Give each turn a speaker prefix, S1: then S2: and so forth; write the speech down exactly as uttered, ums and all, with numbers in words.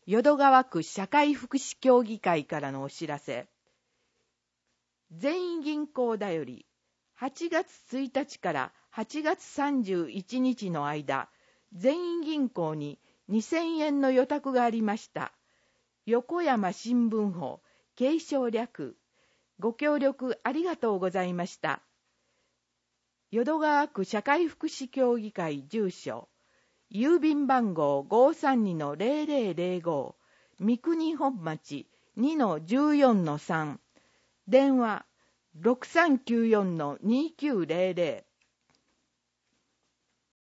S1: 淀川区社会福祉協議会からのお知らせ。全員銀行だよりはちがつついたちからはちがつさんじゅういちにちの間、全員銀行ににせんえんの預託がありました。横山新聞法継承略。ご協力ありがとうございました。淀川区社会福祉協議会住所、郵便番号 ごーさんにのゼロゼロゼロご、三国本町 にのじゅうよんのさん、電話 ろくさんきゅうよんのにきゅうゼロゼロ。